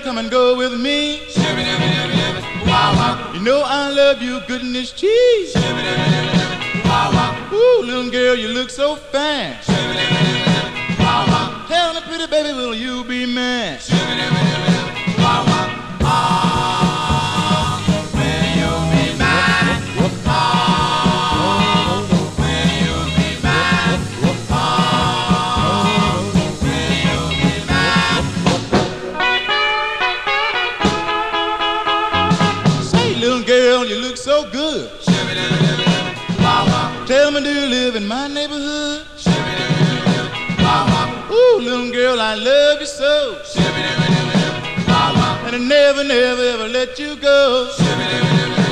come and go with me. You know I love you, goodness cheese. Ooh, little girl, you look so fine. Tell me, pretty baby, will you be mine? Girl, you look so good. Tell me, do you live in my neighborhood? Ooh, little girl, I love you so. And I never, never, ever let you go.